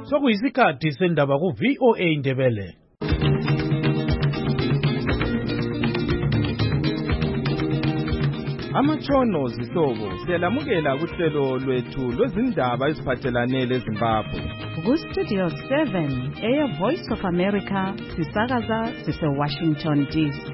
Sokuyisikhathi sendaba ku VOA Indebele. Amatshono zihlobo siyalamukela kuhlelo lwethu lwezindaba eziphathelane leZimbabwe. Ku Studio 7 Air Voice of America sisakaza sise Washington DC.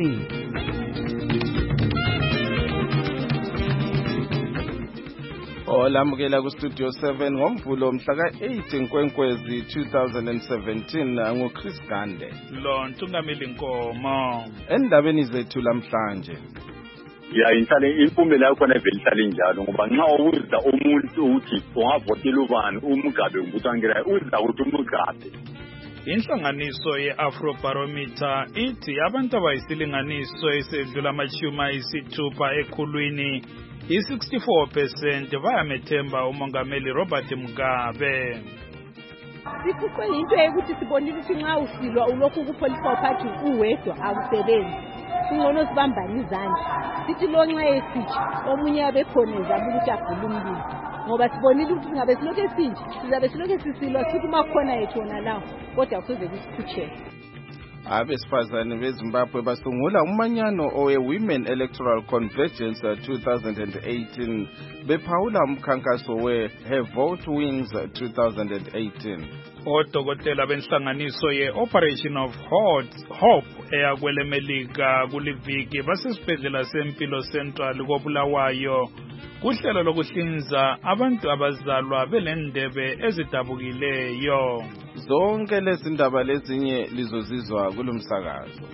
Olamukela ku Studio 7 ngomvulo mhla ka-8 Nkwenkwezi 2017 nguChris Gande. Lo Ntungameli Nkomo. Endabeni zethu lamhlanje. Ya impumela yakho nevele ihlale njalo ngoba nxa uza umuntu uthi ungavotela ubani uMugabe ngibuthangira uza ukuthi uMugabe. Inhlanganiso ye-Afrobarometer ithi abantu abayisilinganiso esedlula amachuma isithupha ekhulwini i-64% bayamethemba uMongameli Robert Mugabe. Sikuqwe into ukuthi sibonile ukuthi nxa usilwa ulokhu ku-political party uwedwa akusebenzi. Singcono sibambane izandla sithi lo nxa esitsha omunye abekhona ezama ukuthi agule umlilo ngoba sibonile ukuthi singabe silokhu esinje sizabe silokhu sisilwa sithi makhona yethu wona lawo kodwa kuze kusiphuthele. Abesifazane beZimbabwe basungula umanyano owe-Women Electoral Convergence 2018 bephawula umkhankaso we-Her Vote Wins 2018. Odokotela benhlanganiso ye-Operation of Hope eyakwele Melika kuliviki basesibhedlela sempilo Central koBulawayo kuhlelo lokuhlinza abantu abazalwa belendebe ezidabukileyo. Zonke lezi ndaba lezinye lizozizwa kulomsakazo.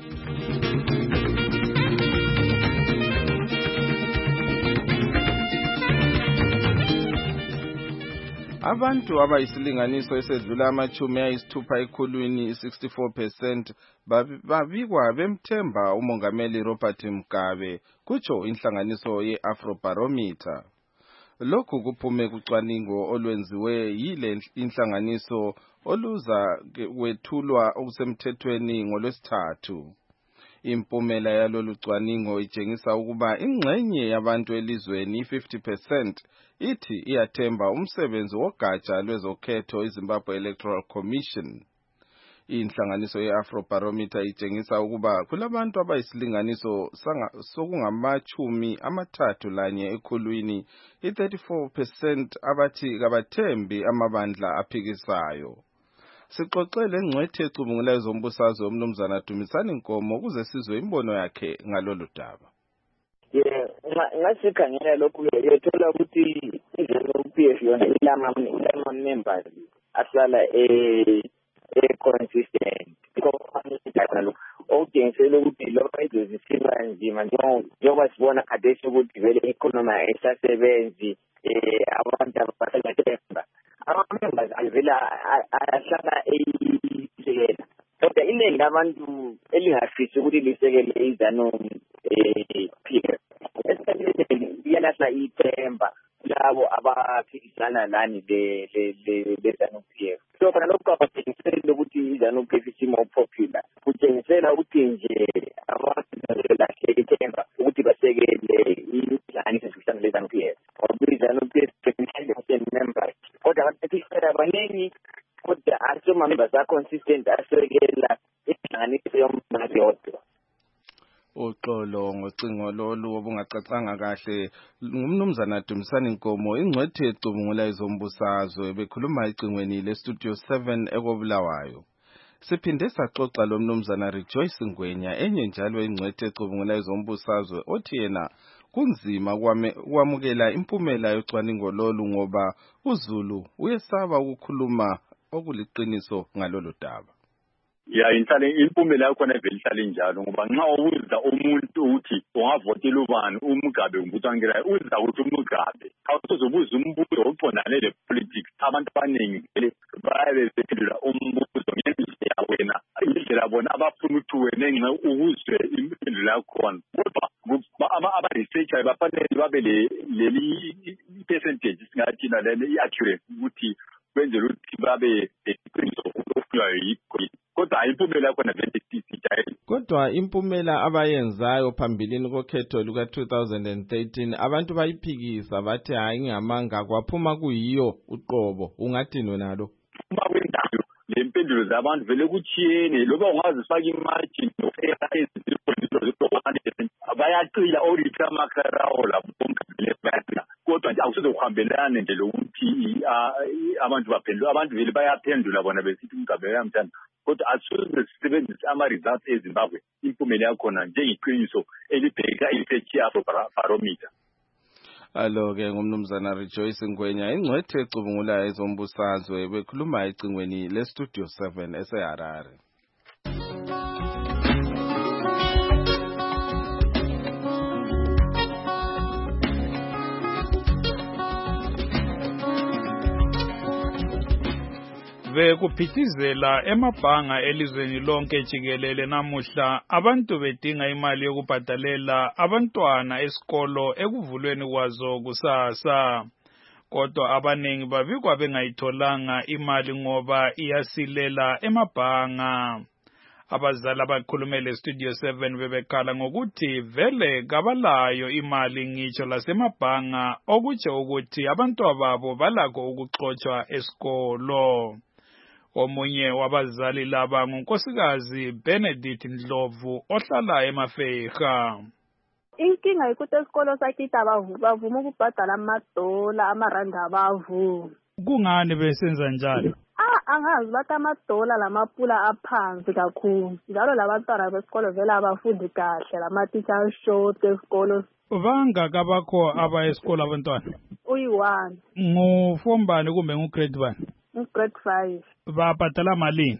Abantu abayisilinganiso esedlula amachumi ayisithupha ekhulwini 64% babikwa bemthemba uMongameli Robert Mugabe kutsho inhlanganiso ye-Afrobarometer. Lokhu kuphume kucwaningo olwenziwe yile inhlanganiso oluza kwethulwa okusemthethweni ngolwesithathu. Impumela yalolu cwaningo itshengisa ukuba ingxenye yabantu elizweni 50% ithi iyathemba umsebenzi wogatsha lwezokhetho iZimbabwe Electoral Commission. Inhlanganiso ye-Afrobarometer itshengisa ukuba kulabantu abayisilinganiso sokungamachumi amathathu lanye ekhulwini i-34% abathi kabathembi amabandla aphikisayo. Sixoxele ngcwethe ecubungulayo zombusazwe umnumzana Dumisani Nkomo ukuze sizwe imbono yakhe ngalolu daba. Ngasikhangela lokhu yethola ukuthi iZANU-PF yona ilama members ahlala consistent okutshengisela ukuthi lokho izozisiba nzima njengoba sibona khathesi ukuthi vele i-economy ayisasebenzi abantu abasathemba ama-members avele ahlala eyisekela kodwa iningi labantu elingafisi ukuthi lisekele iZANU-PF iyalahla ithemba labo abaphikisana lani le-ZANU-PF. So khona lokhu kwabatshengisela ukuthi iZANU-PF isimo popular kutshengisela ukuthi nje abantu balahle ithemba ukuthi basekele inhlanganiso ezifana le-ZANU-PF ngoba iZANU-PF members kodwa abaphikisana abaningi kodwa asoma-members a-consistent asekela inhlanganiso yombali yodwa. Uxolo ngocingo lolu obungacacanga kahle ngumnumzana Dumisani Nkomo ingcwethe ecubungula izombusazwe bekhuluma icingweni leStudio 7 ekobulawayo. Siphinde saxoxa lo mnumzana Rejoice Ngwenya enye njalo ingcwethe ecubungula izombusazwe othi yena kunzima kwamukela impumela yocwaningo lolu ngoba uZulu uyesaba ukukhuluma okuliqiniso ngalolu daba. Ya impumela yakho nevele ihlale njalo ngoba nxa uza umuntu uthi ungavotela ubani uMugabe ngibuthangira uza ukuthi uMugabe awuzobuza umbuzo oqondane le-politics abantu abaningi vele bayabe bephendula umbuzo ngendlela wena indlela bona abafuna ukuthi wena nxa ukuzwe impendulo yakhona kodwa aba-researcher bafanele babe leli percentage singathina leli i-accurate ukuthi kwenzela ukuthi babe leqiniso okufunwayo yikho kodwa impumela yakhona vele isijayele. Kodwa impumela abayenzayo phambilini kokhetho luka-2013 abantu bayiphikisa bathi hayi ngamanga kwaphuma kuyiyo uqobo ungathini nalo? uma kwendayo le mpendulo zabantu vele kuchiyene loba ungazifaka imagine bayaqila audit amakharawo lapho bonke bayaqila kodwa nje akusizokuhambelana nje lokuthi abantu baphendula abantu vele bayaphendula bona besithi umgabe yamthanda kodwa asuze sisebenzise ama-results eZimbabwe impumela yakhona njengeqiniso elibheka isearch Afrobarometer. Alo-ke ngumnumzana Rejoice Ngwenya ingcwethe ecubungulayo ezombusazwe bekhuluma ecingweni leStudio 7 eseHarare. Bekuphithizela emabhanga elizweni lonke jikelele namuhla abantu bedinga imali yokubhadalela abantwana esikolo ekuvulweni kwazo kusasa. Kodwa abanengi babikwa bengayitholanga imali ngoba iyasilela emabhanga. Abazali abakhulumele Studio 7 bebekhala ngokuthi vele kabalayo imali ngitsho lasemabhanga okutsho ukuthi abantwababo balakho ukuxotsha esikolo. Omunye wabazali laba ngunkosikazi Benedict Ndlovu ohlala eMafeha. Inkinga ikuthi esikolo sakithi bavuma ukubhadala amadola amarandi abavu. Kungani besenza njalo? Angazi bathi amadola lamapula aphansi kakhulu. Njalo labantwana besikolo vele abafundi kahle lama-teacher short esikolo. Bangaka bakho aba esikolo abantwana? Uyi-1. Nguform bani kumbe ngugrade bani? Grade 5. Babhadala malini?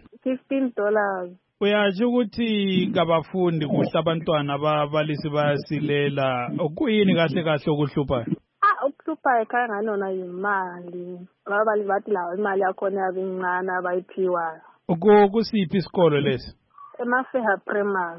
$15. Uyatsho ukuthi kabafundi kuhle abantwana babalisi bayasilela. Kuyini kahle kahle okuhluphayo? Ukuhluphayo ekhaya nganona yimali. Ababalisi bathi lawo imali yakhona yabincane abayiphiwayo. Kusiphi isikolo lesi? Emafeha Primary.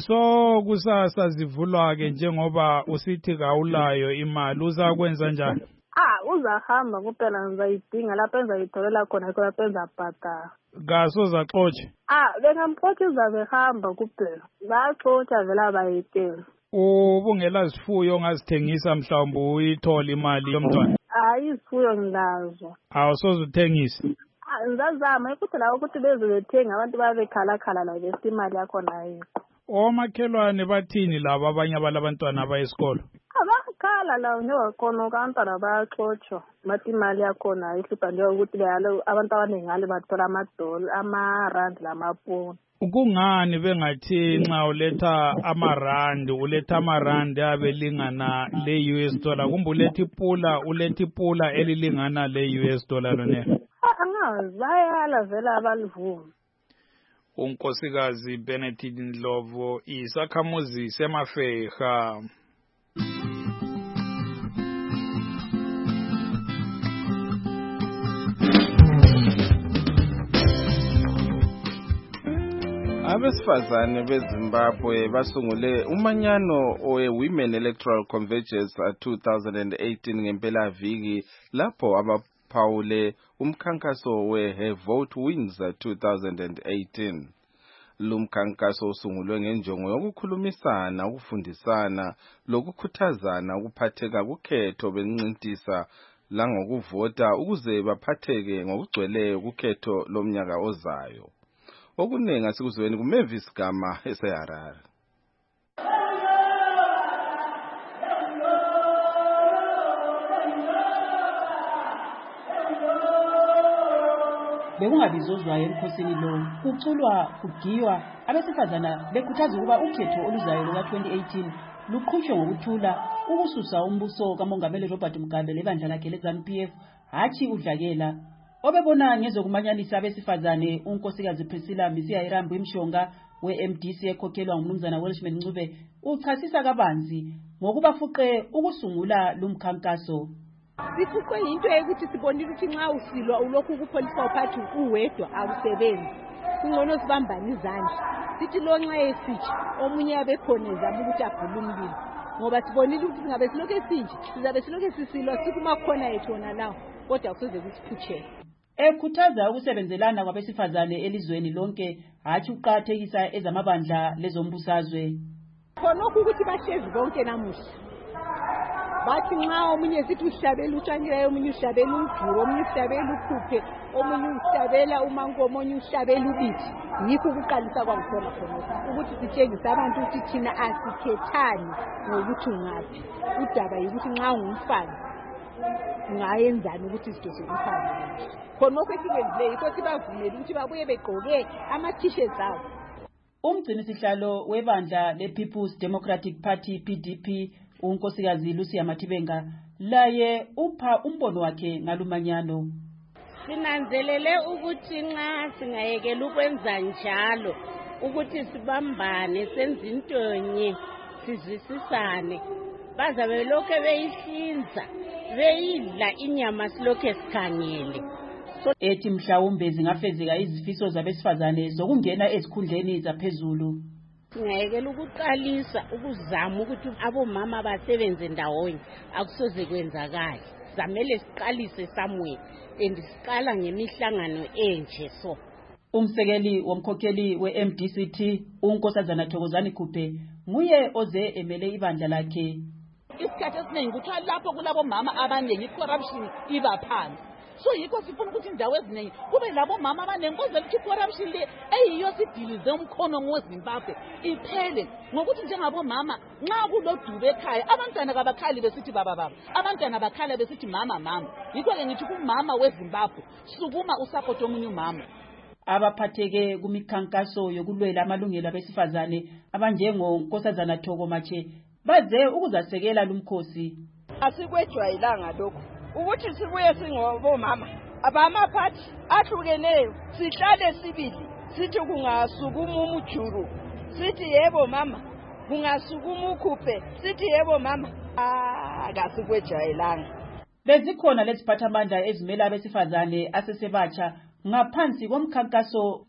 So kusasa zivulwa-ke njengoba usithi kawulayo imali uzakwenza njani? Uzahamba kuphela ngizayidinga lapho engizayitholela khona yikho lapho engizabhadala. Ngaso zaxotshe? Bengamxotshiza behamba kuphela. Baxotsha vele abayiteli. Ubungela zifuyo ongazithengisa mhlawumbe uyithola imali yomntwana? Izifuyo ngilazo. Awusoze uthengise? Ngizazama ukuthi lawo ukuthi bezobethenga abantu babekhala la bese imali yakhona ayikho. Omakhelwane bathini labo abanye abalabantwana abayesikolo? Abakhala lawo njengakhona abantwana bayaxotshwa bathi imali yakhona ayihlupha njengokuthi leyalo abantu abaningi ngale bathola amadola amarandi lamapuni. Kungani bengathi nxa uletha amarandi abelingana le-US dollar kumbe uletha ipula elilingana le-US dollar lone? Angazi bayala vele abalivuma. Unkosikazi Benedict Ndlovu isakhamuzi seMafeha. Abesifazane beZimbabwe basungule umanyano we-Women Electoral Convergence 2018 ngempela viki lapho abaphawule umkhankaso we-Her Vote Wins 2018. Lumkhankaso usungulwe ngenjongo yokukhulumisana, ukufundisana, lokukhuthazana ukuphatheka kukhetho benqintisa langokuvota ukuze baphatheke ngokugcweleyo kukhetho lomnyaka ozayo. Okuningi asikuzweni kuMavis Gama eseHarare. Bekungabizozwayo emkhosini lo kuculwa kugiywa abesifazana bekhuthaza ukuba ukhetho oluzayo luka-2018 luqhutshwe ngokuthula ukususa umbuso kamongameli Robert Mugabe lebandla lakhe leZANU-PF hatshi udlakela. Obebona ngezokumanyanisa abesifazane unkosikazi Priscilla Misiya-Irambu imshonga we-MDC ekhokhelwa ngumnumzana Welshman Ncube uchasisa kabanzi ngokubafuqe ukusungula lumkhankaso. Sifuqwe into ukuthi sibonile ukuthi nxa usilwa ulokhu kupolice party uwedwa akusebenzi. Kungcono sibambane izandla. Sithi lo nxa esithi omunye abekhona ezama ukuthi abhule umlilo. Ngoba sibonile ukuthi ngabe silokho esinje sizabe silokho sisilwa sikuma khona yethu wona lawo kodwa kusoze kusiphuthele. Ekhuthaza ukusebenzelana kwabesifazane elizweni lonke hatshi uqathekisa ezamabandla lezombusazwe. Khona ukuthi bahlezi bonke namuhla. bathi nxa omunye sithi uhlabela utshangileyo, omunye uhlabela ujuru, omunye uhlabela ukhuphe, omunye uhlabela umanko, omunye uhlabela ubithi. Yikho ukuqalisa kwangikhona khonokho, ukuthi sitshengise abantu ukuthi thina asikhethani ngokuthi ungaphi. Udaba yikuthi nxa ungumfana ungayenzani ukuthi izinto zomfana. Khonokho esikwenzileyo yikho sibavumele ukuthi babuye begqoke ama-t-shirts abo. Umgcinisihlalo webandla le-People's Democratic Party PDP unkosikazi Lucia Matibenga laye upha umbono wakhe ngalumanyano. Sinanzelele ukuthi nxa singayekela ukwenza njalo ukuthi sibambane senze into nye sizwisisane bazabe lokho beyihlinza beyidla inyama silokho sikhangele. Ethi mhlawumbe zingafezeka izifiso zabesifazane zokungena ezikhundleni zaphezulu. Singayekela ukuqalisa ukuzama ukuthi abomama basebenze ndawonye akusoze kwenzakala. Zamele siqalise somewhere and siqala ngemihlangano enje so. Umsekeli womkhokheli we-MDCT unkosazana Thokozani Khuphe nguye oze emele ibandla lakhe. Isikhathi esiningi kuthiwa lapho kulabo mama abaningi corruption iba phansi. So yikho sifuna ukuthi indawo eziningi kube labo mama abanenkoze ukuthi corruption le eyiyo sidilize umkhono weZimbabwe iphele ngokuthi njengabo mama nxa kulodube ekhaya abantwana kabakhali besithi baba abantwana bakhala besithi mama. Yikho ke ngithi kumama weZimbabwe sukuma usupport omunye umama. Abaphatheke kumikhankaso yokulwela amalungelo abesifazane abanjengo Nkosazana Thoko Mache baze ukuzasekela lumkhosi. Asikwejwayelanga lokho ukuthi sibuye singobomama abamaphathi ahlukeneyo sihlale sibili sithi kungasukuma umjuru sithi yebo mama, kungasukuma ukhuphe sithi yebo mama. Akasikwejwayelanga. Bezikhona leziphathamandla ezimela abesifazane asesebatsha ngaphansi komkhankaso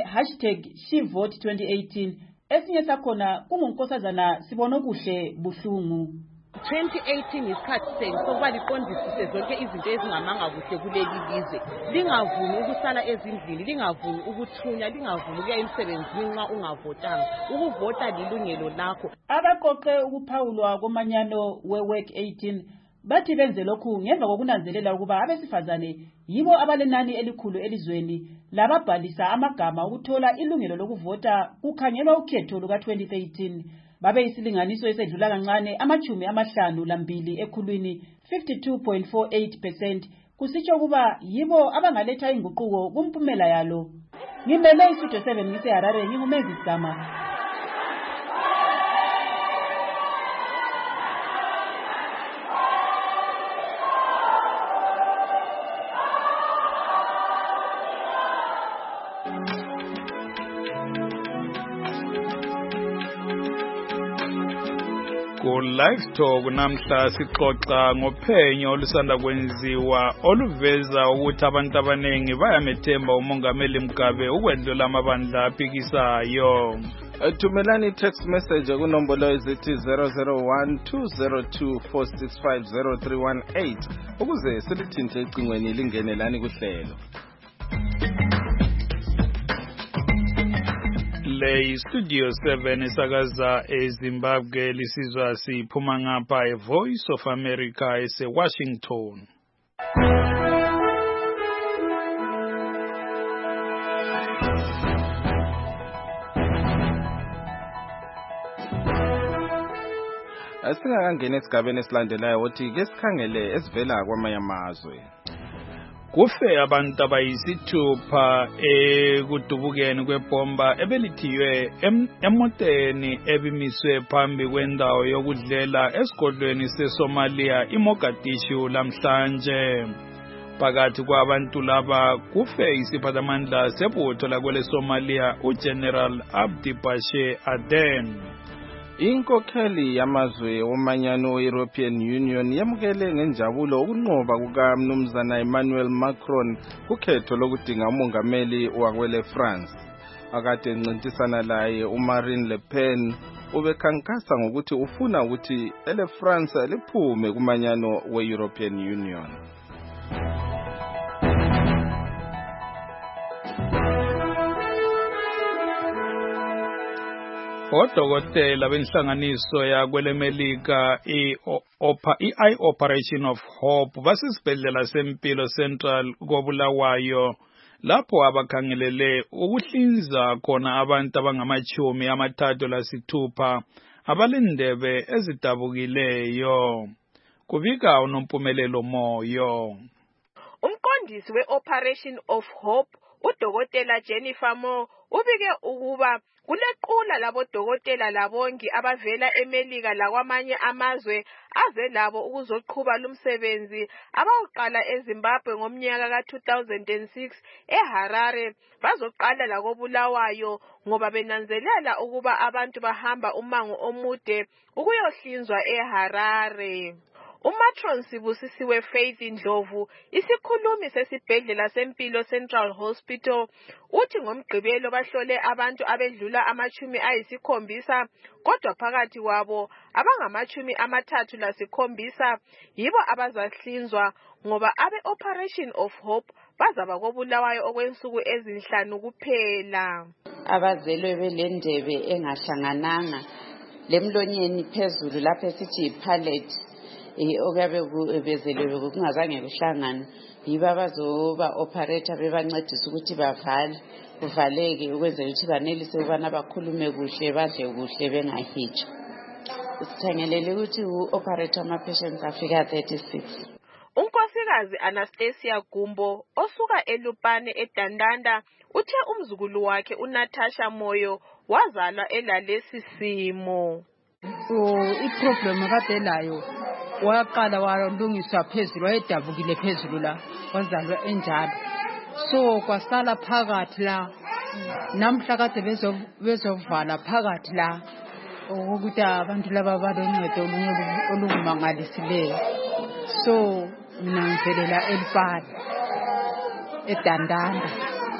we#SheVote2018 esinye sakhona kungunkosazana Sibonokuhle Buhlungu. 2018 isikhathi senu sokuba liqondisise zonke izinto ezingamanga kuhle kuleli lizwe. Lingavumi ukusala ezindlini, lingavumi ukuthunya, lingavumi ukuya emsebenzini nxa ungavotanga. Ukuvota lilungelo lakho. Abaqoqe ukuphawulwa komanyano we-Work 18 bathi benze lokhu ngemva kokunanzelela ukuba abesifazane yibo abalenani elikhulu elizweni lababhalisa amagama ukuthola ilungelo lokuvota kukhangelwa ukhetho luka-2013. Babe isilinganiso esedlula kancane 52 ekhulwini 52.48%, kusitsho kuba yibo abangaletha inguquko kumpumela yalo. Ngimele iSudo 7 ngiseHarare ngingumezisi Gama. Live Talk namhla sixoxa ngophenyo olusanda kwenziwa oluveza ukuthi abantu abanengi bayamethemba umongameli Mugabe ukwendlula amabandla aphikisayo. Thumelani text message kunombolo ezithi 0012024650318 ukuze silithinte ecingweni lingenelani kuhlelo. Le Studio 7 isakaza eZimbabwe lisizwa siphuma ngapha eVoice of America eseWashington. Asingakangena esigabeni esilandelayo ukuthi ke sikhangele esivela kwamanye amazwe. Kufe abantu abayisithupha ekudubukeni kwebomba ebelithiywe emoteni ebimiswe phambi kwendawo yokudlela esigodlweni seSomalia iMogadishu lamhlanje. Phakathi kwabantu laba kufe isiphathamandla sebutho lakwele Somalia uGeneral Abdi Bashe Aden. Inkokheli yamazwe omanyano European Union yamukele ngenjabulo ukunqoba kukaMnumzana Emmanuel Macron kukhetho lokudinga umongameli wakwele France. Akade encintisana laye uMarine Le Pen ubekhankasa ngokuthi ufuna ukuthi ele France liphume kumanyano we-European Union. Odokotela benhlanganiso yakwelemelika i-Eye Operation of Hope basisibhedlela sempilo Central koBulawayo lapho abakhangelele ukuhlinza khona abantu abangama-36 abalindebe ezidabukileyo. Kubika uNompumelelo Moyo. Umqondisi we-Operation of Hope uDokotela Jennifer Moore ubike ukuba kulequla labodokotela labongi abavela eMelika lakwamanye amazwe aze labo ukuzoqhuba lumsebenzi abawuqala eZimbabwe ngomnyaka ka-2006 eHarare bazoqala lakoBulawayo ngoba benanzelela ukuba abantu bahamba umango omude ukuyohlinzwa eHarare. Umatron Sibusisiwe Faith Ndlovu, isikhulumi sesibhedlela sempilo Central Hospital, uthi ngomgqibelo bahlole abantu abedlula 70 kodwa phakathi kwabo abangama-37 yibo abazahlinzwa ngoba abe-Operation of Hope bazaba koBulawayo okwensuku ezinhlanu kuphela. Abazelwe belendebe engahlangananga lemlonyeni phezulu lapho esithi ipalate okuyabe bezelwe kungazange kuhlangana yibo abazoba operator bebancedisa ukuthi bavale kuvaleke ukwenzela ukuthi banelise ukubana bakhulume kuhle badle kuhle bengahitshwa. Sithengelele ukuthi u-operator ama-patients afika 36. Unkosikazi Anastasia Gumbo osuka eLupane eDandanda uthe umzukulu wakhe uNatasha Moyo wazalwa elalesi simo. Iproblem kade layo waqala walungiswa phezulu wayedabukile phezulu la wazalwa enjalo so kwasala phakathi la namhla kade bezovala phakathi la ukuthi abantu laba baloncedo olumangalisileyo so mina ngivelela eLupane eDandanda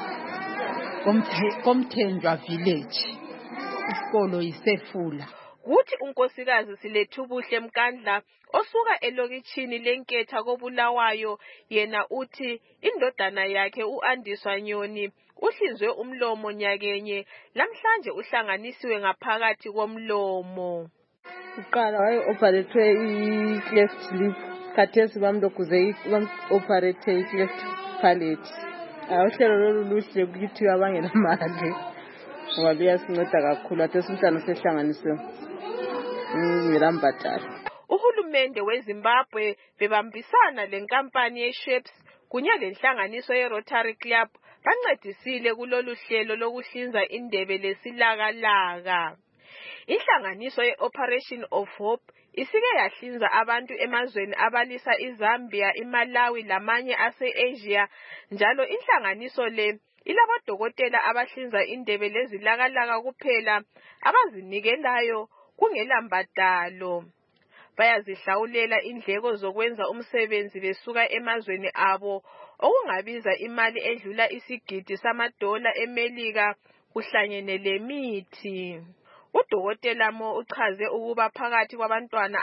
komthenjwa village isikolo yiSefula. Kuthi unkosikazi Silethubuhle Mkandla osuka elokitshini lenketha koBulawayo yena uthi indodana yakhe uAndiswa Nyoni uhlinzwe umlomo nyakenye namhlanje uhlanganisiwe ngaphakathi komlomo. Uqala waye-operate i-cleft lip khathesi bamlokuze i-operate i-cleft palate. Uhlelo lolu luhle kithi abangenamali ngoba luyasinceda kakhulu athi umntwana sehlanganisiwe ngirambatala. Uhulumende weZimbabwe bebambisana lenkampani yeShapes kunye lenhlanganiso yeRotary Club bancedisile kulolu hlelo lokuhlinza indebe lesilakalaka. Inhlanganiso yeOperation of Hope isike yahlinza abantu emazweni abalisa iZambia, iMalawi lamanye ase-Asia njalo inhlanganiso le ilabodokotela abahlinza indebe lezilakalaka kuphela abazinikelayo kungela mbadalo. Bayazihlawulela indleko zokwenza umsebenzi besuka emazweni abo okungabiza imali edlula $1,000 eMelika kuhlangene lemithi. Udokotela Mo uchaze ukuba phakathi kwabantwana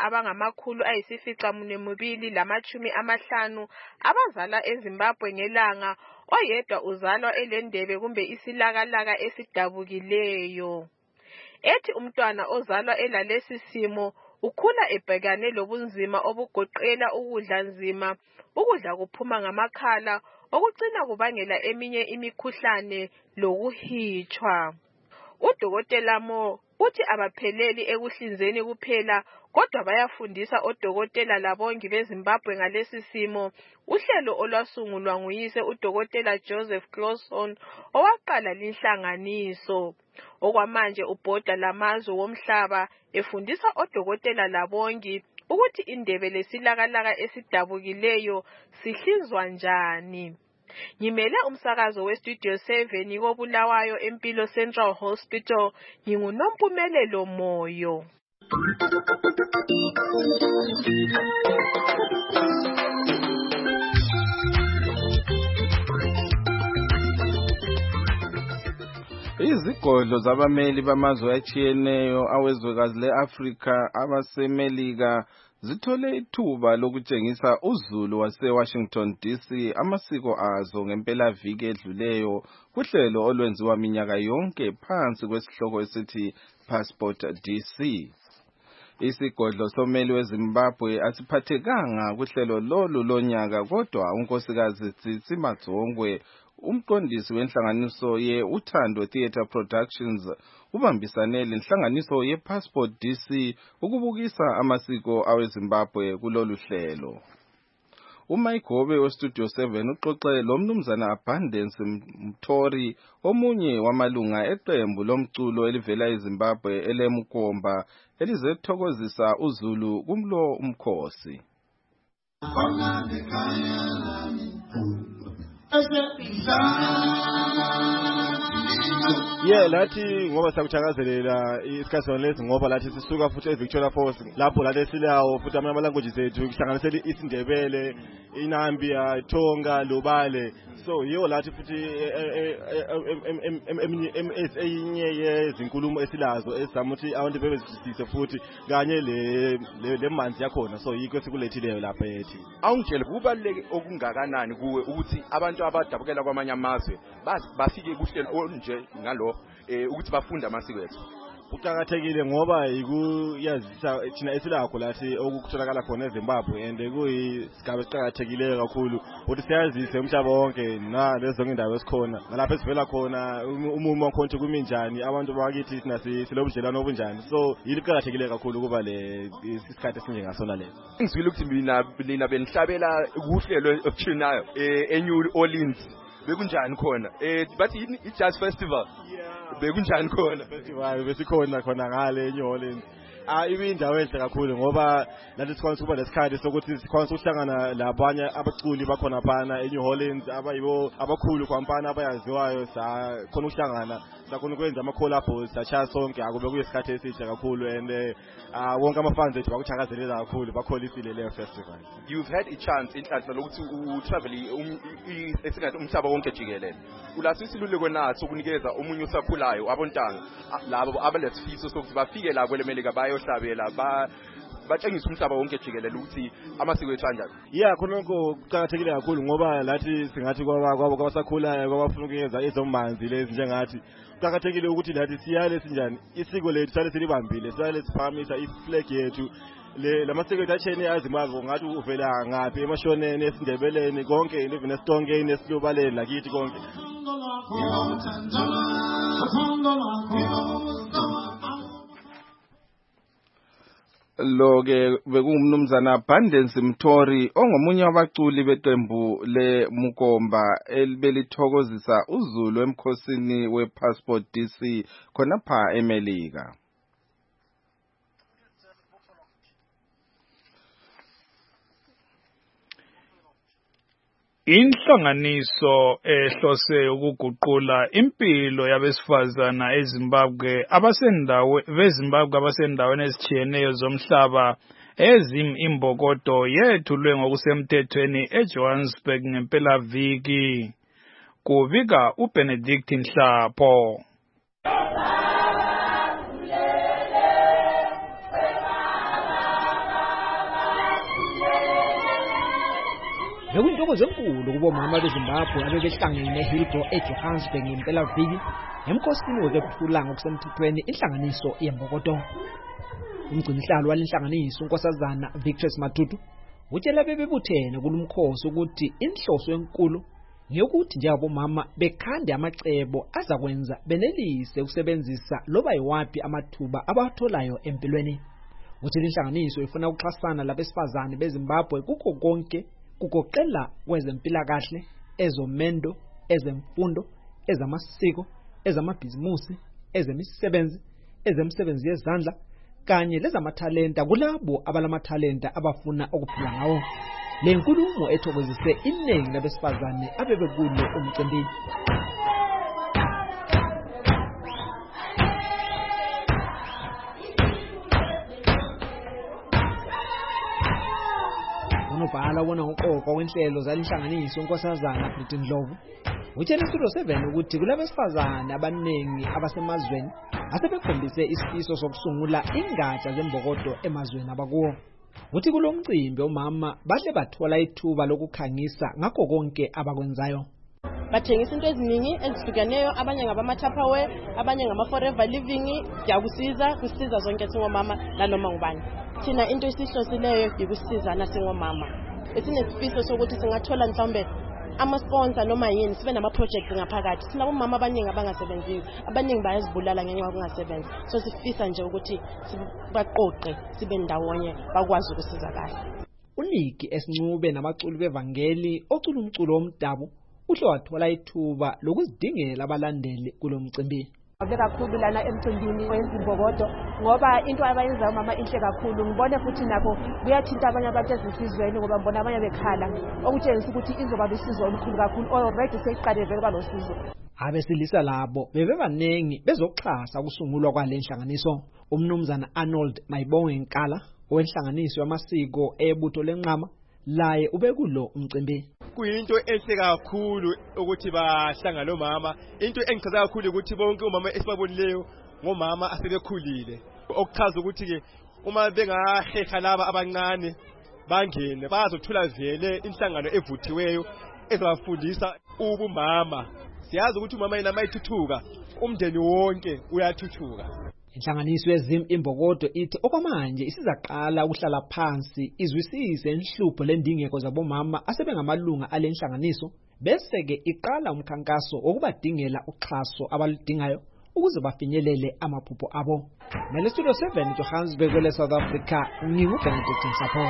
abangama-950 abazalwa eZimbabwe ngelanga oyedwa uzalwa elendebe kumbe isilakalaka esidabukileyo. Ethi umntwana ozalwa elalesi simo ukhula ebhekane lobunzima obugoqela ukudla nzima, ukudla kuphuma ngamakhala, okucina kubangela eminye imikhuhlane lokuhitshwa. Udokotela Mo uthi abapheleli ekuhlinzeni kuphela kodwa bayafundisa odokotela labongi beZimbabwe ngalesi simo, uhlelo olwasungulwa nguyise uDokotela Joseph Clauson owaqala linhlanganiso. Okwamanje ubhoda lamazwe womhlaba efundisa odokotela labongi ukuthi indebe lesilakalaka esidabukileyo sihlinzwa njani. Ngimele umsakazo weStudio 7 koBulawayo eMpilo Central Hospital, nginguNompumelelo Moyo. Izigodlo zabameli bamazwe atshiyeneyo awezwekazi leAfrika abaseMelika zithole ithuba lokutshengisa uZulu wase-Washington DC amasiko azo ngempelaviki edluleyo kuhlelo olwenziwa minyaka yonke phansi kwesihloko esithi Passport DC. Isigodlo someli weZimbabwe asiphathekanga kuhlelo lolu lonyaka, kodwa unkosikazi Tsitsi Madzongwe, umqondisi wenhlanganiso ye-Uthando Theatre Productions, ubambisane lenhlanganiso ye-Passport DC ukubukisa amasiko aweZimbabwe kulolu hlelo. uMayigobe weStudio 7 uxoxe lo mnumzana Abundance Mthori, omunye wamalunga eqembu lomculo elivela eZimbabwe eleMkomba elizethokozisa uZulu kumlo umkhosi. Yeah, lathi ngoba siyakuthakazelela isikhathi lesi ngoba lathi sisuka futhi eVictoria Falls lapho lathi silawo futhi ama languages ethu kuhlanganisela isiNdebele, iNambia, Thonga, Lobale. So yiyo lathi futhi eminye yezinkulumo esilazo esamuthi abantu bebezisise futhi kanye le manzi yakhona. So yikho sikulethileyo lapha ethi. Awungitshele kubaluleke okungakanani kuwe ukuthi abantu abadabukela kwamanye amazwe bafike kuhlelo onje ngalo ukuthi bafunde amasiko ethu. Kuqakathekile ngoba ikuyazisa thina esilakho lathi okutholakala khona eZimbabwe, and kuyisigaba esiqhakathekileyo kakhulu ukuthi siyazise umhlaba wonke nalezo indawo esikhona nalapho esivela khona umumo wakhona kuminjani, abantu bakithi sina silobudlelwano obunjani. So yiliqhakathekile kakhulu kuba le isikhathi esinjengasona leso. Ngizwile ukuthi mina benihlabela kuhlelo okuchinayo eNew Orleans. Bekunjani khona bathi i-Jazz Festival bekunjani khona festival besikhona khona ngale eNew Orleans. Ibindawo enhle kakhulu ngoba lathi sikwanisa ukuba lesikhathi sokuthi sikwanisa ukuhlangana labanye abaculi bakhona phana eNew Orleans abayibo abakhulu kwampana abayaziwayo, sakhona ukuhlangana, sakhona ukwenza ama-collabs, sachaya sonke. Akube kuyisikhathi esihle kakhulu, and wonke ama-fans ethu bakuthakazelela kakhulu, bakholisile leyo festival. You've had a chance inhlanhla lokuthi utravel esingathi umhlaba wonke jikelele. Ulathi isiluleko nathi ukunikeza omunye usakhulayo abontanga labo abalesifiso sokuthi bafike la kwelemelika bayohlabela batshengisa umhlaba wonke jikelele ukuthi amasiko ethu anjani. Yeah, khona lokho kuqhakathekile kakhulu ngoba lathi singathi kwabasakhulayo kwabafuna ukuyeza ezomanzi lezi njengathi kuqhakathekile ukuthi lathi siyale sinjani isiko lethu sale silibambile, sale siphamisa iflag yethu. Lamasiko ethu achene eZimbabwe ngathi uvela ngaphi, emashoneni, esiNdebeleni, konke even eSitonkeni, esiLobaleni lakithi konke. Lo-ke bekungumnumzana Abundance Mthori ongomunye wabaculi beqembu leMkomba elibelithokozisa uZulu emkhosini wePassport DC khonapha eMelika. Inhlanganiso ehlose ukuguqula impilo yabesifazana eZimbabwe beZimbabwe abasendaweni ezitshiyeneyo zomhlaba ezimbokodo yethulwe ngokusemthethweni eJohannesburg ngempelaviki. Kubika uBenedict Nhlapho. Bekuntokozo enkulu kubomama beZimbabwe abebehlangene eHillbrow eJohannesburg ngempelaviki emkhosini wokwephula ngokusemthethweni inhlanganiso yembokodo. Umgcinihlalo walenhlanganiso unkosazana Victoria Matutu utshela bebebuthene kulumkhosi ukuthi inhloso enkulu ngeyokuthi njengabomama bekhande amacebo azakwenza benelise ukusebenzisa loba yiwapi amathuba abatholayo empilweni. Uthi inhlanganiso ifuna ukuxhasana labesifazane beZimbabwe kukho konke, kugoqela kwezempilakahle, ezomendo, ezemfundo, ezamasiko, ezamabhizimusi, ezemisebenzi yezandla kanye lezamathalenta kulabo abalamathalenta abafuna ukuphila ngawo. Le nkulumo ethokozise iningi labesifazane abebekulo umcimbi. Unobhala wona uqoqo wenhlelo zalenhlanganiso unkosazana Britain Ndlovu utshela iStudio 7 ukuthi kulabesifazane abaningi abasemazweni asebekhombise isifiso sokusungula ingatsha zembokodo emazweni abakuwo. uthi kulomcimbi omama bahle bathola ithuba lokukhangisa ngakho konke abakwenzayo. Bathengisa into eziningi ezihlukeneyo, abanye ngabama-Tupperware, abanye ngama-Forever Living. Kusiza zonke singomama nanoma ngubani. Thina into esihlosileyo yikusizana singomama. Esinesifiso sokuthi singathola mhlawumbe ama-sponsor noma yini, sibe nama-projects ngaphakathi. Sinabomama abaningi abangasebenziyo, abaningi bayazibulala ngenxa yokungasebenzi. So sifisa nje ukuthi sibaqoqe, sibe ndawonye, bakwazi ukusizakala. uNiki Esincube nabaculi bevangeli ocula umculo omdabu uhle wathola ithuba lokuzidingela abalandeli kulomcimbi. Kakhulu lana emcimbini wezimbokodo ngoba into abayenza umama inhle kakhulu. Ngibone futhi nabo kuyathinta abanye abantu ezinsizweni ngoba mbona abanye bekhala okutshengisa ukuthi izoba lusizo olukhulu kakhulu. Already seyiqale vele balosizo. Abesilisa labo bebebanengi bezoxhasa ukusungulwa kwalenhlanganiso. Umnumzana Arnold Mayibonge Nkala owenhlanganiso yamasiko ebutho lenqama laye ubekulo umcimbi. Kuyinto enhle kakhulu ukuthi bahlangana omama. Into engichaza kakhulu ukuthi bonke omama esibabonileyo ngomama asebekhulile. Okuchaza ukuthi ke uma bengaheha laba abancane bangene bazothola vele inhlangano evuthiweyo ezabafundisa ubumama. Siyazi ukuthi umama yena mayithuthuka umndeni wonke uyathuthuka. Inhlanganiso yezimbokodo ithi okwamanje isizaqala ukuhlala phansi izwisise inhlupho lendingeko zabomama asebengamalunga alenhlanganiso bese ke iqala umkhankaso okubadingela uxhaso abaludingayo ukuze bafinyelele amaphupho abo. Mele Studio 7 Johannesburg le South Africa nginguBenedict Msapho.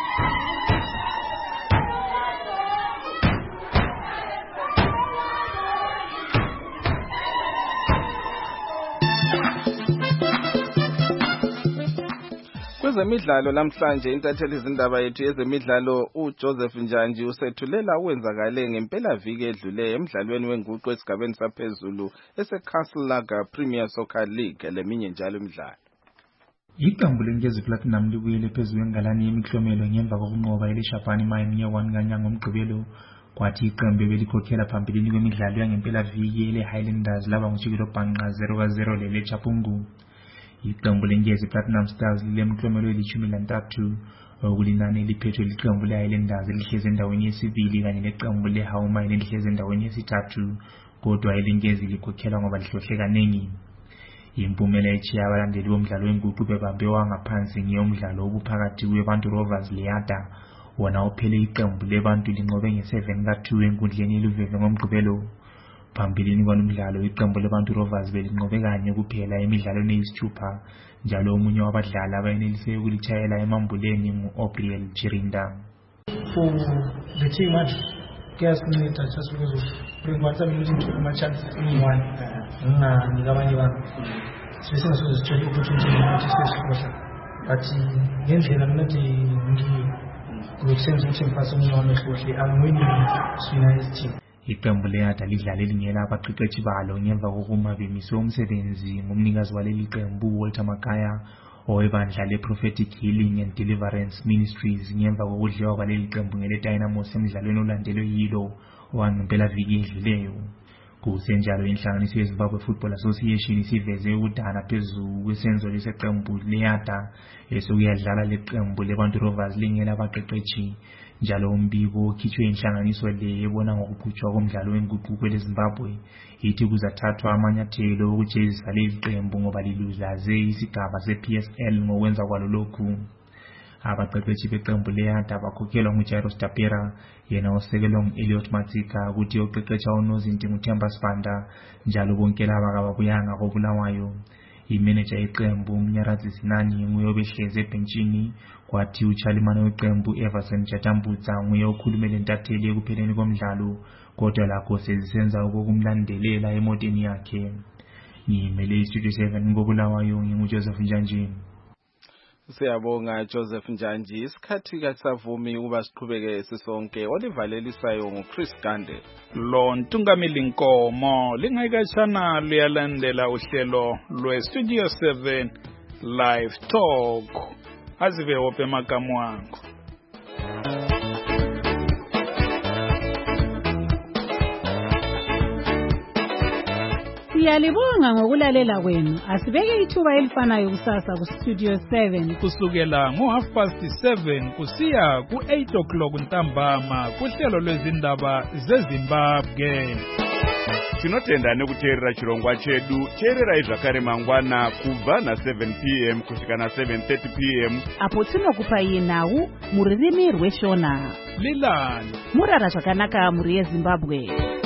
Kwezemidlalo namhlanje intatheli izindaba yethu yezemidlalo uJoseph Njanji usethulela ukwenzakale ngempela viki edlule emidlalweni wenguqu esigabeni saphezulu eseCastle Lager Premier Soccer League leminye njalo imidlalo. Iqembu leNkezi Platinum libuyele phezulu engalani yemiklomelo ngemva kokunqoba eLeshabhani Mine nge-1 kanyanga ngomgqibelo. Kwathi iqembu belikhokhela phambili kwemidlalo yangempela viki ele-Highlanders laba ngujikelo bhanqa 0-0 leleChapungu. Iqembu leNkezi Platinum Stars lemklomelo eli-13 okulinani liphethwe liqembu le-Highlanders elihlezi endaweni yesibili kanye leqembu le-Hauma elihlezi endaweni yesithathu, kodwa ileNkezi likhokhela ngoba lihlohle kanengi. Impumela echiya abalandeli bomdlalo wenguqu bebambe wangaphansi ngeyomdlalo obuphakathi kweBantu Rovers leYada, wona uphele iqembu leBantu linqobe nge-7-2 enkundleni yeLuveve ngomgqibelo. Phambilini kwalomdlalo iqembu leBantu Rovers belinqobe kanye kuphela emidlalweni eyisithupha, njalo omunye wabadlali abayenelise ukulitshayela emambuleni ngu-Obriel Chirinda. For the team match, kuyasinceda just because of bring one time into my chance anyone ngabanye abantu sisizozithola opportunity ukuthi sesifosha but ngendlela mina ngokusenza ukuthi ngiphathe umuntu wami ehlohle angwini sina team. Iqembu leYada lidlale lingela abaqeqeshi balo ngemva kokuma bemiswe umsebenzi ngumnikazi waleli qembu Walter Makaya owebandla le-Prophetic Healing and Deliverance Ministries ngemva kokudliwa kwaleli qembu ngele-Dynamos emidlalweni olandelwe yilo owangempela viki edluleyo. Kusenjalo inhlanganiso yeZimbabwe Football Association isiveze ukudana phezulu kwesenzo leseqembu leYada esokuyadlala leqembu leBantu Rovers lingela abaqeqeshi, njalo umbiko okhitshwe inhlanganiso le ebona ngokuqhutshwa komdlalo wenguqu kweleZimbabwe ithi kuzathathwa amanyathelo okujezisa leli qembu ngoba liludlaze isigaba se-PSL ngokwenza kwalo lokhu. Abaqeqeshi beqembu leYada bakhokhelwa nguJairos Tapera, yena osekelwa ngu-Elliot Matsika, kuthi oqeqesha uNozinti nguThemba Sibanda, njalo bonke laba kababuyanga koBulawayo. Imanager yeqembu uMnyaradzi Sinani nguye obehleze ebhentshini, kwathi uChalimane weqembu Everson Jatambutsa nguye okhulumele ntatheli ekupheleni komdlalo, kodwa lakho sezisenza okumlandelela emoteni yakhe. Ngimele iStudio 7 ngoBulawayo nginguJoseph Njanji. Siyabonga Joseph Njanji. Isikhathi kasavumi ukuba siqhubeke sisonke. Olivalelisayo nguChris Gande. Lo Ntungamili Nkomo lingayikashana luyalandela uhlelo lweStudio 7 Live Talk. Azive wophe makamu wangu. Siyalibonga ngokulalela kwenu. Asibeke ithuba elifanayo kusasa ku Studio 7 kusukela ngo7:30 kusiya ku8 ntambama kuhlelo lwezindaba zeZimbabwe. Tinotenda nekuteerera chirongwa chedu. Teererai zvakare mangwana kubva na7 p.m. kusvika na7:30 p.m. apo tinokupai nhau mururimi rweShona. Lilani murara zvakanaka muri yeZimbabwe.